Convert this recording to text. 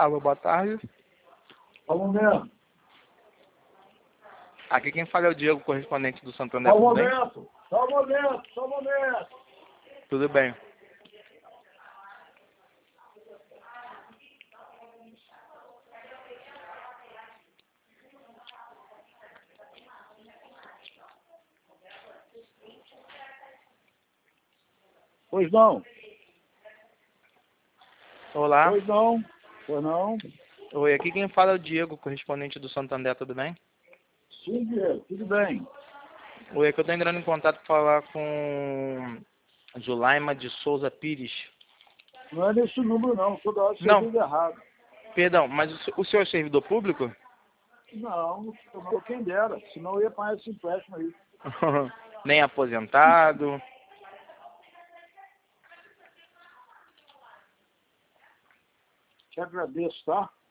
Alô, boa tarde. Alô, Momento. Aqui quem fala é o Diego, correspondente do Santander, Só um tudo bem? momento. Só um momento. Só um momento. Tudo bem. Pois não. Olá. Pois não. Pois não. Oi, aqui quem fala é o Diego, correspondente do Santander, tudo bem? Sim, Diego. Tudo bem. Oi, é que eu tô entrando em contato para falar com Julaima de Souza Pires. Não é nesse número, não. Toda hora você Não, liga errado. perdão, mas o senhor é servidor público? Não, eu não quem dera. Senão eu ia pagar esse empréstimo aí. Nem aposentado? Te agradeço, tá?